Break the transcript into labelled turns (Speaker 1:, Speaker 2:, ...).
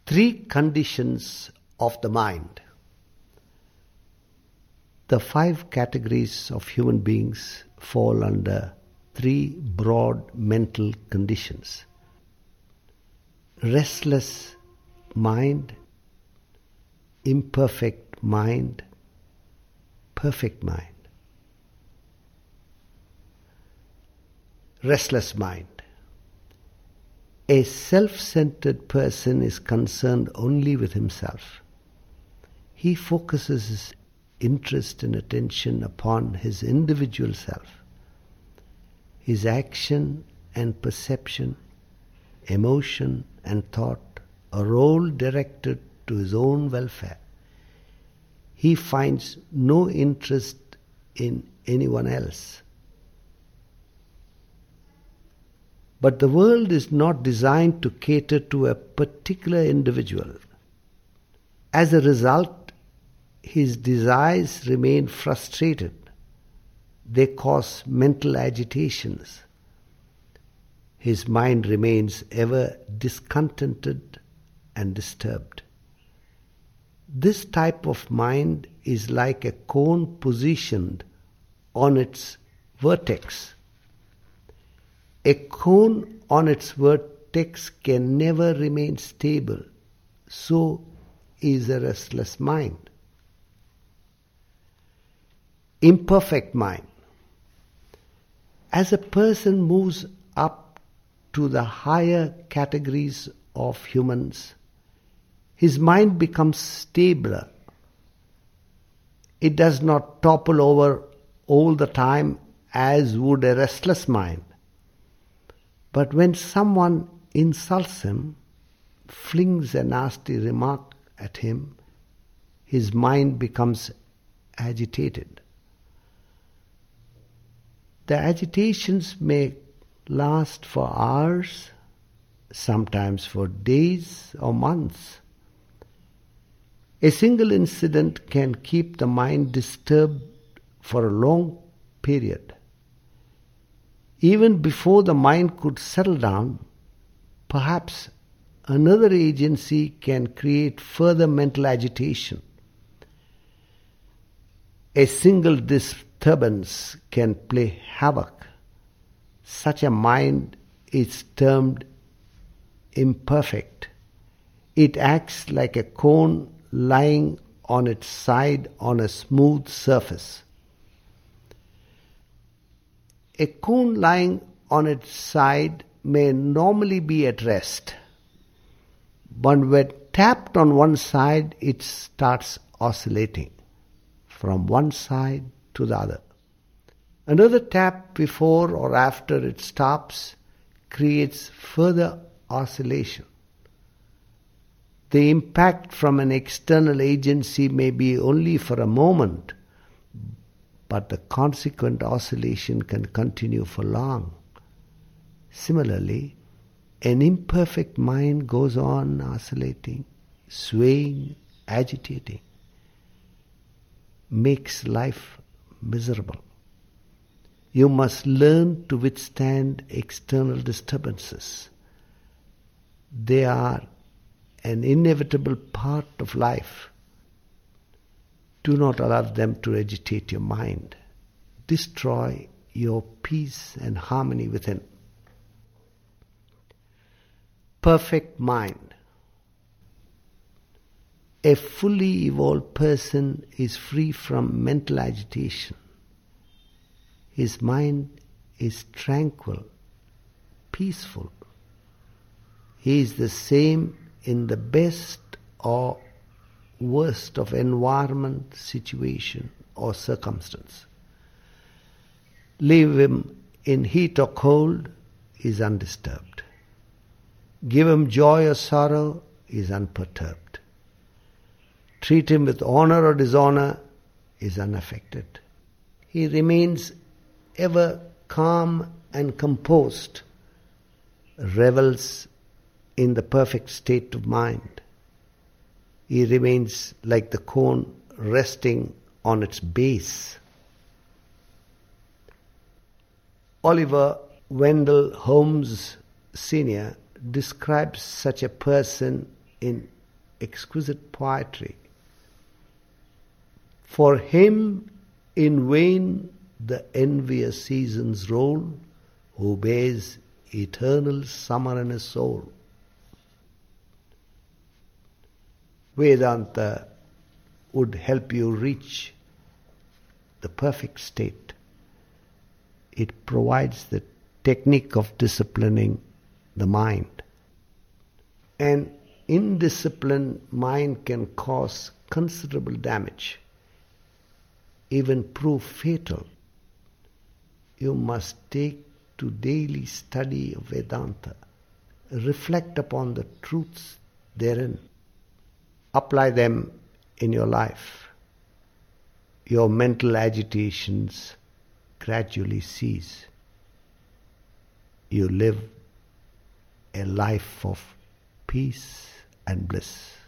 Speaker 1: Three conditions of the mind. The 5 categories of human beings fall under 3 broad mental conditions. Restless mind, imperfect mind, perfect mind. Restless mind. A self-centered person is concerned only with himself. He focuses his interest and attention upon his individual self. His action and perception, emotion and thought are all directed to his own welfare. He finds no interest in anyone else. But the world is not designed to cater to a particular individual. As a result, his desires remain frustrated. They cause mental agitations. His mind remains ever discontented and disturbed. This type of mind is like a cone positioned on its vertex. A cone on its vertex can never remain stable. So is a restless mind. Imperfect mind. As a person moves up to the higher categories of humans, his mind becomes stabler. It does not topple over all the time as would a restless mind. But when someone insults him, flings a nasty remark at him, his mind becomes agitated. The agitations may last for hours, sometimes for days or months. A single incident can keep the mind disturbed for a long period. Even before the mind could settle down, perhaps another agency can create further mental agitation. A single disturbance can play havoc. Such a mind is termed imperfect. It acts like a cone lying on its side on a smooth surface. A cone lying on its side may normally be at rest, but when tapped on one side, it starts oscillating from one side to the other. Another tap before or after it stops creates further oscillation. The impact from an external agency may be only for a moment, but the consequent oscillation can continue for long. Similarly, an imperfect mind goes on oscillating, swaying, agitating, makes life miserable. You must learn to withstand external disturbances. They are an inevitable part of life. Do not allow them to agitate your mind. Destroy your peace and harmony within. Perfect mind. A fully evolved person is free from mental agitation. His mind is tranquil, peaceful. He is the same in the best or worst of environment, situation or circumstance. Leave him in heat or cold, he is undisturbed. Give him joy or sorrow, he is unperturbed. Treat him with honor or dishonor, he is unaffected. He remains ever calm and composed, revels in the perfect state of mind. He remains like the cone resting on its base. Oliver Wendell Holmes Sr. describes such a person in exquisite poetry. For him in vain the envious seasons roll, who bears eternal summer in his soul. Vedanta would help you reach the perfect state. It provides the technique of disciplining the mind. An indisciplined mind can cause considerable damage, even prove fatal. You must take to daily study of Vedanta. Reflect upon the truths therein. Apply them in your life. Your mental agitations gradually cease. You live a life of peace and bliss.